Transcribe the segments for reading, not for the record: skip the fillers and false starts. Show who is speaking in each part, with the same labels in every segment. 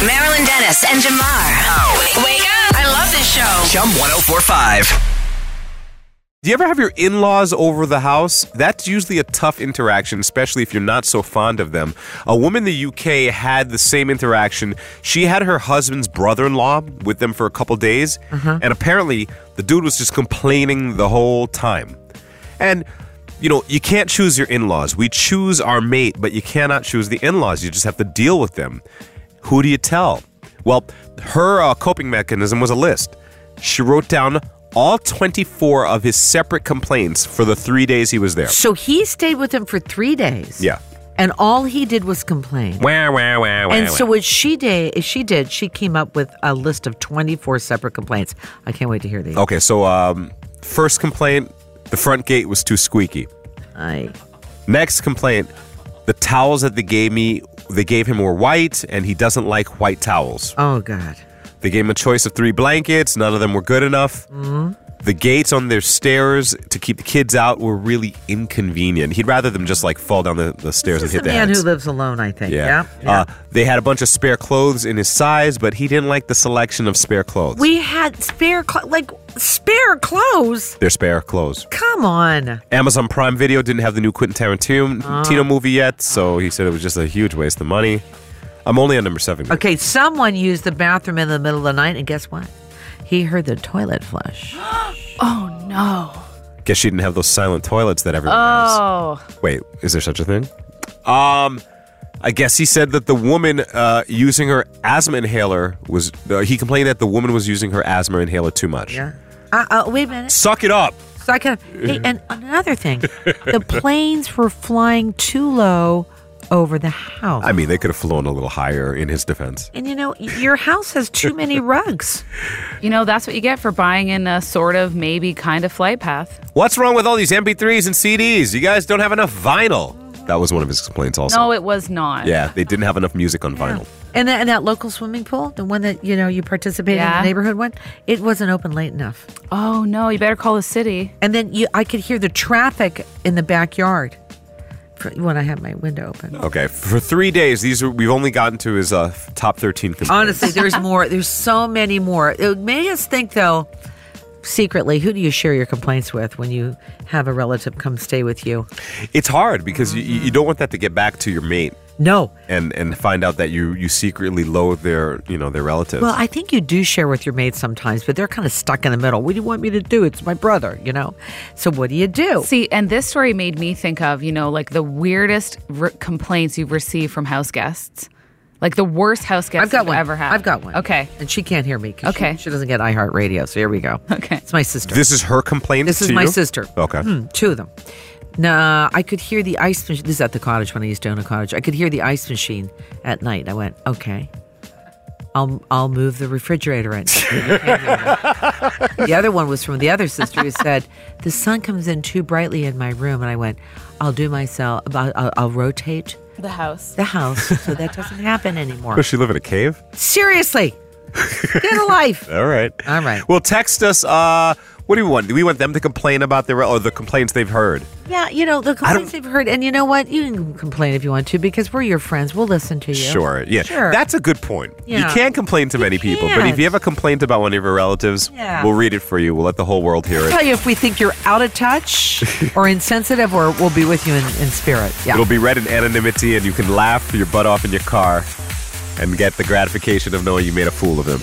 Speaker 1: Marilyn Dennis and Jamar. Wake up. I love this show.
Speaker 2: Chum 1045.
Speaker 3: Do you ever have your in-laws over the house? That's usually a tough interaction, especially if you're not so fond of them. A woman in the UK had the same interaction. She had her husband's brother-in-law with them for a couple days, and apparently the dude was just complaining the whole time. And, you know, you can't choose your in-laws. We choose our mate, but you cannot choose the in-laws. You just have to deal with them. Who do you tell? Well, her coping mechanism was a list. She wrote down all 24 of his separate complaints for the 3 days he was there.
Speaker 4: So he stayed with him for 3 days.
Speaker 3: Yeah.
Speaker 4: And all he did was complain. And so what she did, she came up with a list of 24 separate complaints. I can't wait to hear these.
Speaker 3: Okay, so first complaint, the front gate was too squeaky. Next complaint, the towels that they gave him were white, and he doesn't like white towels.
Speaker 4: Oh, God.
Speaker 3: They gave him a choice of 3 blankets. None of them were good enough. The gates on their stairs to keep the kids out were really inconvenient. He'd rather them just like fall down the stairs and hit their heads.
Speaker 4: This is a man who lives alone, I think.
Speaker 3: Yeah. They had a bunch of spare clothes in his size, but he didn't like the selection of spare clothes.
Speaker 4: We had spare clothes?
Speaker 3: They're spare clothes.
Speaker 4: Come on.
Speaker 3: Amazon Prime Video didn't have the new Quentin Tarantino movie yet, so he said it was just a huge waste of money. I'm only on number 7.
Speaker 4: Okay, someone used the bathroom in the middle of the night, and guess what? He heard the toilet flush.
Speaker 5: Oh, no.
Speaker 3: Guess she didn't have those silent toilets that everyone has. Wait, is there such a thing? I guess he said that the woman using her asthma inhaler was... he complained that the woman was using her asthma inhaler too much.
Speaker 4: Yeah. Wait a minute.
Speaker 3: Suck it up.
Speaker 4: Hey, and another thing. The planes were flying too low over the house.
Speaker 3: I mean, they could have flown a little higher in his defense.
Speaker 4: And, you know, your house has too many rugs.
Speaker 5: You know, that's what you get for buying in a sort of, maybe, kind of flight path.
Speaker 3: What's wrong with all these MP3s and CDs? You guys don't have enough vinyl. That was one of his complaints also.
Speaker 5: No, it was not.
Speaker 3: Yeah, they didn't have enough music on vinyl.
Speaker 4: And that local swimming pool, the one that, you know, you participated in the neighborhood one, it wasn't open late enough.
Speaker 5: Oh, no, you better call the city.
Speaker 4: And then I could hear the traffic in the backyard when I had my window open.
Speaker 3: Okay, for 3 days, we've only gotten to his top 13 complaints.
Speaker 4: Honestly, there's more. There's so many more. It made us think, though, secretly, who do you share your complaints with when you have a relative come stay with you?
Speaker 3: It's hard because you don't want that to get back to your mate.
Speaker 4: No.
Speaker 3: And find out that you secretly loathe their relatives.
Speaker 4: Well, I think you do share with your mates sometimes, but they're kind of stuck in the middle. What do you want me to do? It's my brother, you know? So what do you do?
Speaker 5: See, and this story made me think of, you know, like the weirdest complaints you've received from house guests. Like the worst house guest you've ever had.
Speaker 4: I've got one.
Speaker 5: Okay.
Speaker 4: And she can't hear me because
Speaker 5: Okay.
Speaker 4: she doesn't get iHeartRadio. So here we go.
Speaker 5: Okay.
Speaker 4: It's my sister.
Speaker 3: This is her complaint
Speaker 4: This is
Speaker 3: to
Speaker 4: my
Speaker 3: you?
Speaker 4: sister.
Speaker 3: Okay.
Speaker 4: 2 of them. Nah, I could hear the ice machine. This is at the cottage when I used to own a cottage. I could hear the ice machine at night. I went, okay, I'll move the refrigerator in. The other one was from the other sister who said, the sun comes in too brightly in my room. And I went, I'll do myself. I'll rotate
Speaker 5: The house.
Speaker 4: the house so that doesn't happen anymore.
Speaker 3: Does she live in a cave?
Speaker 4: Seriously. Get a life.
Speaker 3: All right.
Speaker 4: All right.
Speaker 3: Well, text us. What do we want? Do we want them to complain about the complaints they've heard?
Speaker 4: Yeah, you know, the complaints they've heard. And you know what? You can complain if you want to because we're your friends. We'll listen to you.
Speaker 3: Sure. Yeah.
Speaker 4: Sure.
Speaker 3: That's a good point.
Speaker 4: Yeah.
Speaker 3: You can't complain to many people, but if you have a complaint about one of your relatives, we'll read it for you. We'll let the whole world hear
Speaker 4: I'll
Speaker 3: it.
Speaker 4: tell you if we think you're out of touch or insensitive, or we'll be with you in spirit. Yeah.
Speaker 3: It'll be read in anonymity, and you can laugh your butt off in your car and get the gratification of knowing you made a fool of him.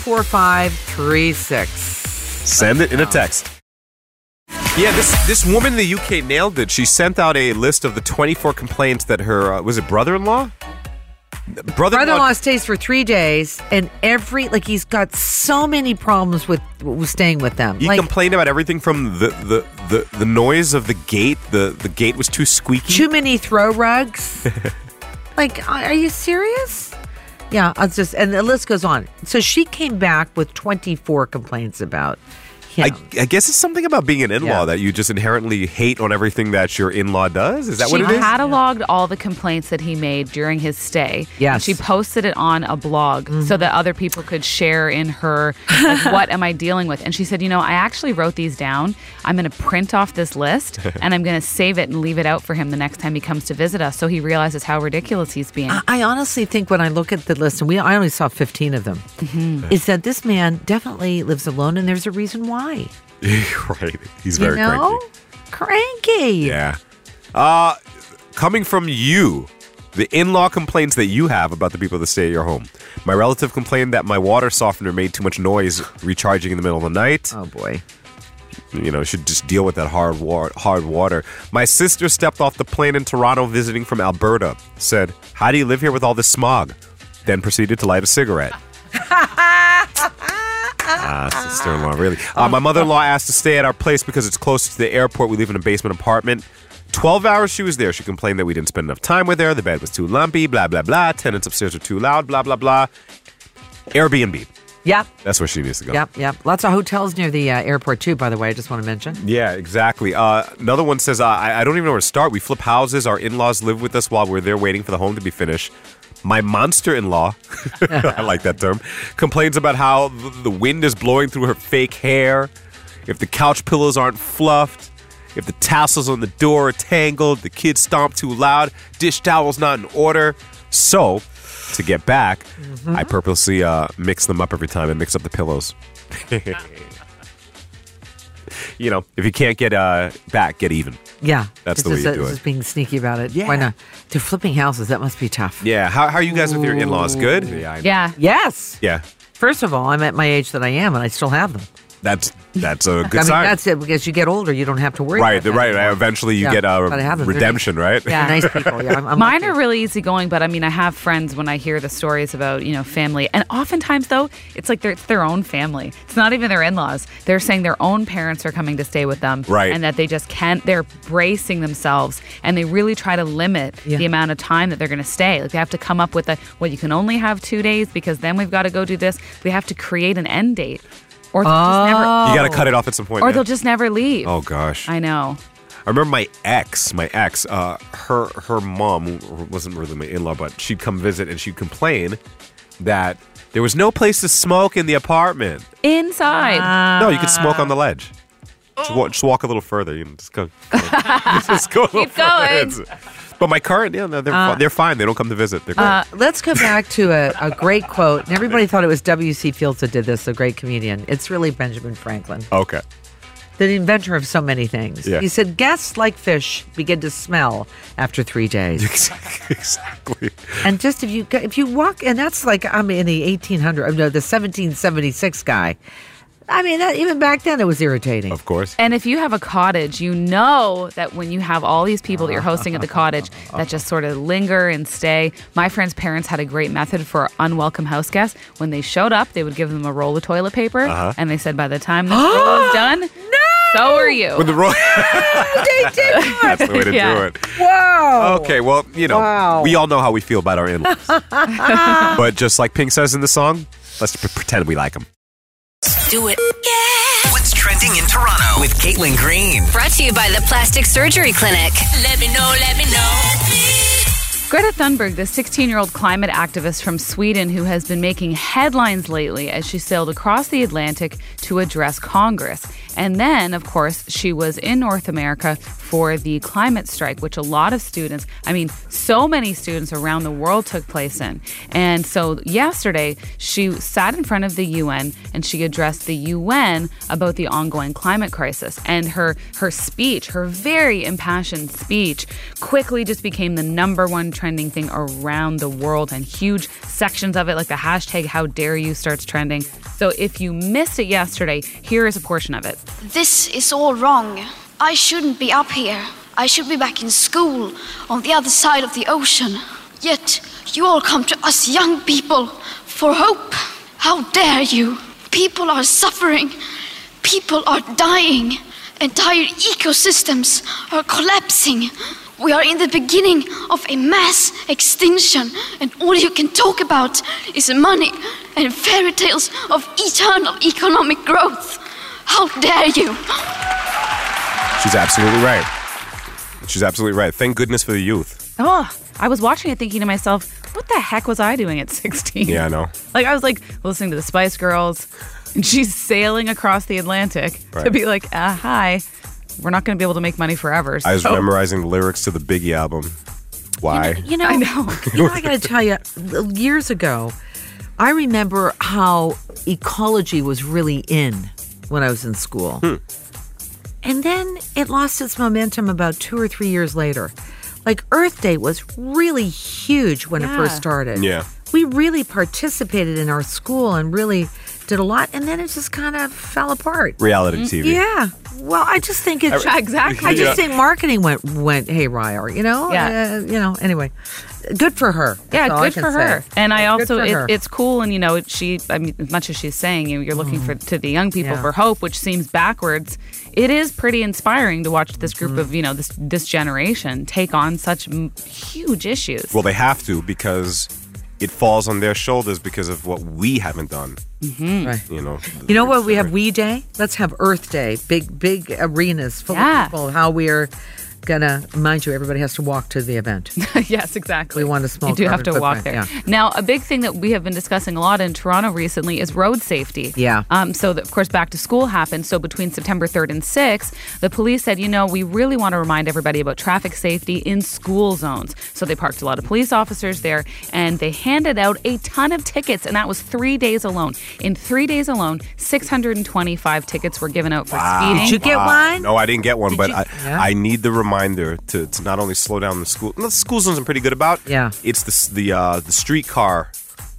Speaker 4: 104536.
Speaker 3: Send it in a text. Yeah, this woman in the UK nailed it. She sent out a list of the 24 complaints that her, was it brother-in-law?
Speaker 4: Brother-in-law stays for 3 days, and he's got so many problems with staying with them.
Speaker 3: He complained about everything from the noise of the gate. The gate was too squeaky.
Speaker 4: Too many throw rugs. Are you serious? Yeah, and the list goes on. So she came back with 24 complaints about him.
Speaker 3: I guess it's something about being an in-law
Speaker 4: Yeah.
Speaker 3: that you just inherently hate on everything that your in-law does. Is that what
Speaker 5: She
Speaker 3: it is?
Speaker 5: cataloged all the complaints that he made during his stay.
Speaker 4: Yes.
Speaker 5: And she posted it on a blog so that other people could share in her, like, what am I dealing with? And she said, I actually wrote these down. I'm going to print off this list and I'm going to save it and leave it out for him the next time he comes to visit us so he realizes how ridiculous he's being.
Speaker 4: I honestly think when I look at the list, and I only saw 15 of them, is that this man definitely lives alone, and there's a reason why.
Speaker 3: Right. He's very
Speaker 4: Cranky.
Speaker 3: Yeah. Coming from you, the in-law complaints that you have about the people that stay at your home. My relative complained that my water softener made too much noise recharging in the middle of the night.
Speaker 4: Oh, boy.
Speaker 3: Should just deal with that hard water. My sister stepped off the plane in Toronto visiting from Alberta. Said, "How do you live here with all this smog?" Then proceeded to light a cigarette. Sister-in-law, really. My mother-in-law asked to stay at our place because it's close to the airport. We live in a basement apartment. 12 hours she was there. She complained that we didn't spend enough time with her. The bed was too lumpy, blah, blah, blah. Tenants upstairs were too loud, blah, blah, blah. Airbnb.
Speaker 4: Yep.
Speaker 3: That's where she needs to go.
Speaker 4: Yep. Lots of hotels near the airport, too, by the way. I just want to mention.
Speaker 3: Yeah, exactly. Another one says, I don't even know where to start. We flip houses. Our in-laws live with us while we're there waiting for the home to be finished. My monster-in-law, I like that term, complains about how the wind is blowing through her fake hair, if the couch pillows aren't fluffed, if the tassels on the door are tangled, the kids stomp too loud, dish towel's not in order. So, to get back, I purposely mix them up every time and mix up the pillows. If you can't get back, get even.
Speaker 4: Yeah.
Speaker 3: That's the way you do it.
Speaker 4: Just being sneaky about it.
Speaker 3: Yeah.
Speaker 4: Why not? They're flipping houses. That must be tough.
Speaker 3: Yeah, how are you guys with your in-laws? Good?
Speaker 5: Yeah.
Speaker 4: Yes.
Speaker 3: Yeah,
Speaker 4: First of all, I'm at my age that I am, and I still have them.
Speaker 3: that's a good
Speaker 4: I mean,
Speaker 3: sign.
Speaker 4: that's it. Because you get older, you don't have to worry
Speaker 3: Right,
Speaker 4: about that
Speaker 3: right.
Speaker 4: anymore.
Speaker 3: Eventually you
Speaker 4: Yeah,
Speaker 3: get
Speaker 4: but I have them. They're
Speaker 3: redemption, right?
Speaker 5: Yeah.
Speaker 4: Nice people. Yeah, I'm
Speaker 5: Mine
Speaker 4: lucky.
Speaker 5: are really easygoing, but I mean, I have friends when I hear the stories about, family. And oftentimes, though, it's like it's their own family. It's not even their in-laws. They're saying their own parents are coming to stay with them.
Speaker 3: Right.
Speaker 5: And that they just can't, they're bracing themselves. And they really try to limit the amount of time that they're going to stay. Like, they have to come up with you can only have 2 days because then we've got to go do this. They have to create an end date. Or they'll just never...
Speaker 3: You got to cut it off at some point.
Speaker 5: Or
Speaker 3: yeah.
Speaker 5: they'll just never leave.
Speaker 3: Oh, gosh.
Speaker 5: I know.
Speaker 3: I remember my ex, her mom, who wasn't really my in-law, but she'd come visit and she'd complain that there was no place to smoke in the apartment.
Speaker 5: Inside.
Speaker 3: No, you could smoke on the ledge. Just walk a little further. Just go. Just go a little
Speaker 5: Keep going.
Speaker 3: further. But my current, they're fine. They don't come to visit. They're great.
Speaker 4: Let's go back to a great quote. And everybody thought it was W.C. Fields that did this, a great comedian. It's really Benjamin Franklin,
Speaker 3: Okay.
Speaker 4: the inventor of so many things.
Speaker 3: Yeah.
Speaker 4: He said, guests like fish begin to smell after 3 days.
Speaker 3: Exactly.
Speaker 4: And just if you walk, and that's like, I'm in the the 1776 guy. I mean, even back then it was irritating.
Speaker 3: Of course.
Speaker 5: And if you have a cottage, you know that when you have all these people that you're hosting at the cottage that just sort of linger and stay. My friend's parents had a great method for unwelcome house guests. When they showed up, they would give them a roll of toilet paper. And they said, by the time this roll is done, so are you.
Speaker 3: When the That's the way to
Speaker 5: Yeah.
Speaker 3: do it.
Speaker 4: Whoa.
Speaker 3: Okay, well,
Speaker 4: Wow.
Speaker 3: we all know how we feel about our in-laws. But just like Pink says in the song, let's pretend we like them.
Speaker 1: Do it. Yeah.
Speaker 2: What's trending in Toronto with Caitlin Green?
Speaker 1: Brought to you by the Plastic Surgery Clinic. Let me know, let me know.
Speaker 5: Greta Thunberg, the 16-year-old climate activist from Sweden who has been making headlines lately as she sailed across the Atlantic to address Congress. And then, of course, she was in North America for the climate strike, which a lot of students, so many students around the world took place in. And so yesterday, she sat in front of the UN and she addressed the UN about the ongoing climate crisis. And her speech, her very impassioned speech, quickly just became the #1 trending thing around the world, and huge sections of it, like the hashtag #HowDareYou starts trending. So if you missed it yesterday, here is a portion of it.
Speaker 6: This is all wrong. I shouldn't be up here. I should be back in school on the other side of the ocean. Yet you all come to us young people for hope. How dare you? People are suffering. People are dying. Entire ecosystems are collapsing. We are in the beginning of a mass extinction, and all you can talk about is money and fairy tales of eternal economic growth. How dare you?
Speaker 3: She's absolutely right. She's absolutely right. Thank goodness for the youth.
Speaker 5: Oh, I was watching it thinking to myself, what the heck was I doing at 16?
Speaker 3: Yeah, I know.
Speaker 5: Like, I was like listening to the Spice Girls, and she's sailing across the Atlantic to
Speaker 3: Right.
Speaker 5: be like, hi, we're not going to be able to make money forever.
Speaker 3: I was
Speaker 5: so-
Speaker 3: memorizing the lyrics to the Biggie album. Why?
Speaker 4: You know,
Speaker 5: I know.
Speaker 4: I got to tell you, years ago, I remember how ecology was really in when I was in school. And then it lost its momentum about 2 or 3 years later. Like Earth Day was really huge when it first started.
Speaker 3: Yeah.
Speaker 4: We really participated in our school and really did a lot. And then it just kind of fell apart.
Speaker 3: Reality TV.
Speaker 4: Yeah. Well, I just think it's
Speaker 5: Exactly.
Speaker 4: I just think marketing went haywire, you know?
Speaker 5: Yeah.
Speaker 4: Anyway. Good for her.
Speaker 5: Yeah,
Speaker 4: That's all I
Speaker 5: good
Speaker 4: can
Speaker 5: for her.
Speaker 4: say.
Speaker 5: And I
Speaker 4: Good
Speaker 5: also,
Speaker 4: for her.
Speaker 5: it's cool. And, I mean, as much as she's saying, you're looking to the young people
Speaker 4: Yeah.
Speaker 5: for hope, which seems backwards. It is pretty inspiring to watch this group
Speaker 4: Mm-hmm.
Speaker 5: of, this generation take on such huge issues.
Speaker 3: Well, they have to because it falls on their shoulders because of what we haven't done.
Speaker 4: Right.
Speaker 3: You know.
Speaker 4: You know what? We have We Day. Let's have Earth Day. Big arenas full
Speaker 5: Yeah.
Speaker 4: of people. How we are gonna, mind you, everybody has to walk to the event.
Speaker 5: Yes, exactly.
Speaker 4: We want a small
Speaker 5: You do have to
Speaker 4: carbon
Speaker 5: walk there.
Speaker 4: footprint,
Speaker 5: Now, a big thing that we have been discussing a lot in Toronto recently is road safety.
Speaker 4: Yeah.
Speaker 5: So, of course, back to school happened. So between September 3rd and 6th, the police said, we really want to remind everybody about traffic safety in school zones. So they parked a lot of police officers there, and they handed out a ton of tickets, and that was 3 days alone. In 3 days alone, 625 tickets were given out for speeding.
Speaker 4: Did you get one?
Speaker 3: No, I didn't get one, but
Speaker 4: you?
Speaker 3: I,
Speaker 4: Yeah.
Speaker 3: I need the reminder to not only slow down the school. The school zones I'm pretty good about.
Speaker 4: Yeah.
Speaker 3: It's the streetcar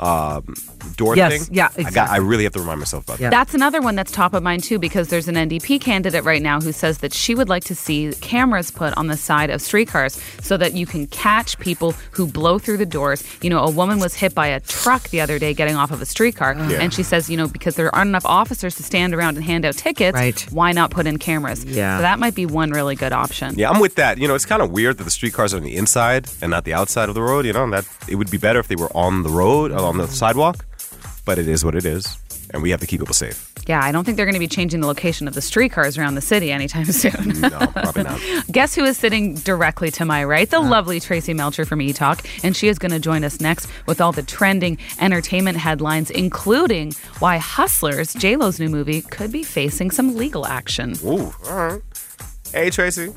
Speaker 3: door
Speaker 4: Yes,
Speaker 3: thing.
Speaker 4: yeah,
Speaker 3: I
Speaker 4: exactly.
Speaker 3: really have to remind myself about
Speaker 4: Yeah.
Speaker 3: that.
Speaker 5: That's another one that's top of mind, too, because there's an NDP candidate right now who says that she would like to see cameras put on the side of streetcars so that you can catch people who blow through the doors. A woman was hit by a truck the other day getting off of a streetcar, and she says, because there aren't enough officers to stand around and hand out tickets,
Speaker 4: Right.
Speaker 5: why not put in cameras?
Speaker 4: Yeah.
Speaker 5: So that might be one really good option.
Speaker 3: Yeah, I'm with that. It's kind of weird that the streetcars are on the inside and not the outside of the road. And that it would be better if they were on the road, on the sidewalk. But it is what it is, and we have to keep people safe.
Speaker 5: Yeah, I don't think they're going to be changing the location of the streetcars around the city anytime soon.
Speaker 3: No, probably not.
Speaker 5: Guess who is sitting directly to my right? The lovely Tracy Melcher from E-Talk. And she is going to join us next with all the trending entertainment headlines, including why Hustlers, J-Lo's new movie, could be facing some legal action.
Speaker 3: Ooh, all right. Hey, Tracy.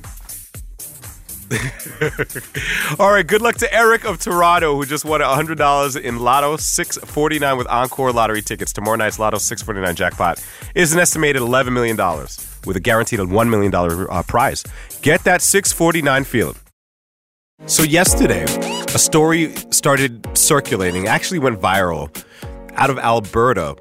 Speaker 3: All right, good luck to Eric of Toronto, who just won $100 in Lotto 649 with Encore lottery tickets. Tomorrow night's Lotto 649 jackpot is an estimated $11 million with a guaranteed $1 million prize. Get that 649 feeling. So yesterday, a story started circulating, actually went viral, out of Alberta.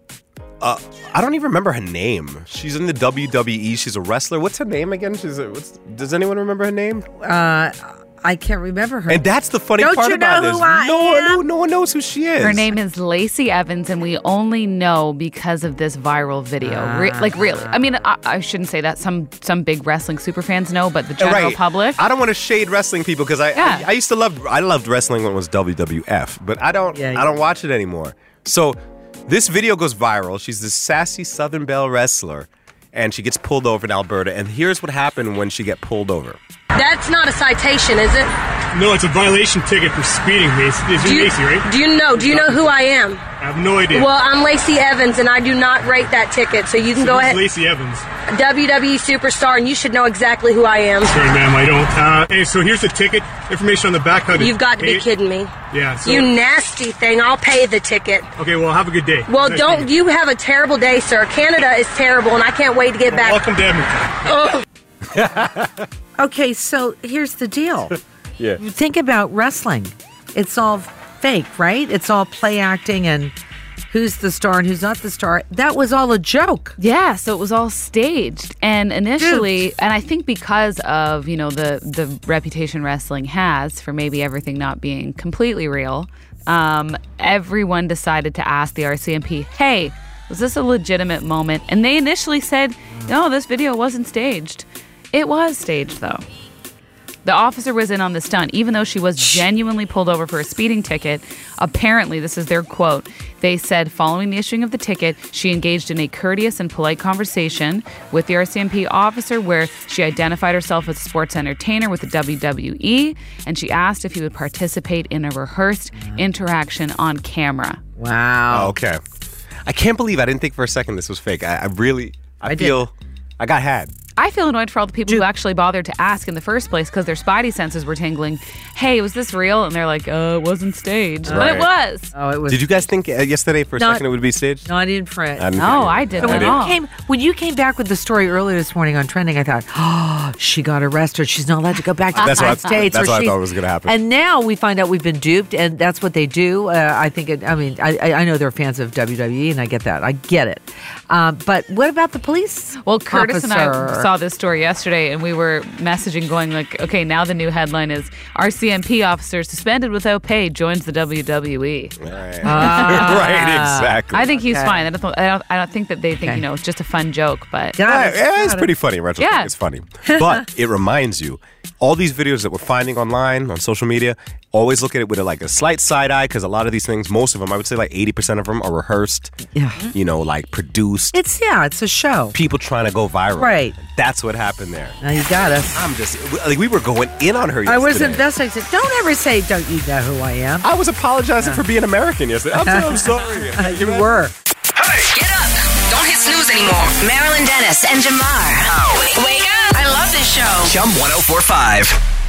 Speaker 3: I don't even remember her name. She's in the WWE. She's a wrestler. What's her name again? Does anyone remember her name?
Speaker 4: I can't remember her.
Speaker 3: And that's the funny
Speaker 4: Don't
Speaker 3: part
Speaker 4: you
Speaker 3: about
Speaker 4: know
Speaker 3: this.
Speaker 4: who I am?
Speaker 3: No one knows who she is.
Speaker 5: Her name is Lacey Evans, and we only know because of this viral video. Really. I mean, I shouldn't say that. Some big wrestling superfans know, but the general
Speaker 3: Right.
Speaker 5: public...
Speaker 3: I don't want to shade wrestling people because
Speaker 5: Yeah.
Speaker 3: I used to loved wrestling when it was WWF, but I don't watch it anymore. So this video goes viral. She's this sassy Southern Belle wrestler, and she gets pulled over in Alberta. And here's what happened when she got pulled over.
Speaker 7: That's not a citation, is it?
Speaker 8: No, it's a violation ticket for speeding, Macy. It's Macy, right?
Speaker 7: Do you know who I am?
Speaker 8: I have no idea.
Speaker 7: Well, I'm Lacey Evans, and I do not rate that ticket, so you can go
Speaker 8: Who's
Speaker 7: ahead.
Speaker 8: Lacey Evans.
Speaker 7: WWE superstar, and you should know exactly who I am.
Speaker 8: Sorry, ma'am, I don't. Hey, so here's the ticket. Information on the back. How to
Speaker 7: You've got to
Speaker 8: pay
Speaker 7: be
Speaker 8: it.
Speaker 7: kidding me.
Speaker 8: Yeah, so...
Speaker 7: You nasty thing, I'll pay the ticket.
Speaker 8: Okay, well, have a good day.
Speaker 7: Well,
Speaker 8: Nice
Speaker 7: don't
Speaker 8: meeting
Speaker 7: you have a terrible day, sir. Canada is terrible, and I can't wait to get back.
Speaker 8: Welcome to Edmonton.
Speaker 4: Okay, so here's the deal.
Speaker 3: Yeah.
Speaker 4: Think about wrestling. It's all fake, right? It's all play acting and who's the star and who's not the star. That was all a joke.
Speaker 5: Yeah, so it was all staged. And initially, and I think because of, the reputation wrestling has for maybe everything not being completely real, everyone decided to ask the RCMP, hey, was this a legitimate moment? And they initially said, no, this video wasn't staged. It was staged, though. The officer was in on the stunt, even though she was genuinely pulled over for a speeding ticket. Apparently, this is their quote. They said following the issuing of the ticket, she engaged in a courteous and polite conversation with the RCMP officer where she identified herself as a sports entertainer with the WWE, and she asked if he would participate in a rehearsed interaction on camera.
Speaker 4: Wow.
Speaker 3: Oh, okay. I can't believe I didn't think for a second this was fake. I feel I got had.
Speaker 5: I feel annoyed for all the people who actually bothered to ask in the first place because their spidey senses were tingling. Hey, was this real? And they're like, it wasn't staged. But it was.
Speaker 4: Oh, it was.
Speaker 3: Did you guys think yesterday for a second it would be staged?
Speaker 4: Not in print.
Speaker 5: I didn't at all.
Speaker 4: When you came back with the story earlier this morning on Trending, I thought, oh, she got arrested. She's not allowed to go back to the United States.
Speaker 3: That's what I thought was going to happen.
Speaker 4: And now we find out we've been duped, and that's what they do. I think. I know they're fans of WWE, and I get that. I get it. But what about the police?
Speaker 5: Well, Curtis and I
Speaker 4: officer?
Speaker 5: saw this story yesterday, and we were messaging going like, okay, now the new headline is RCMP officer suspended without pay joins the WWE.
Speaker 3: Right, right, exactly.
Speaker 5: I think he's fine. I don't think that they think, it's just a fun joke, but...
Speaker 3: It's pretty funny in retrospect. It's funny. But it reminds you, all these videos that we're finding online, on social media, always look at it with a slight side eye because a lot of these things, most of them, I would say 80% of them are rehearsed, produced.
Speaker 4: It's a show.
Speaker 3: People trying to go viral.
Speaker 4: Right.
Speaker 3: That's what happened there.
Speaker 4: Now you got us.
Speaker 3: I'm just, we were going in on her yesterday.
Speaker 4: I was investigating. Don't ever say, don't you know who I am?
Speaker 3: I was apologizing for being American yesterday. I'm sorry.
Speaker 4: You were.
Speaker 1: Hey, get up. Don't hit snooze anymore. Marilyn Dennis and Jamar. Wake up. I love this show.
Speaker 2: Chum 1045.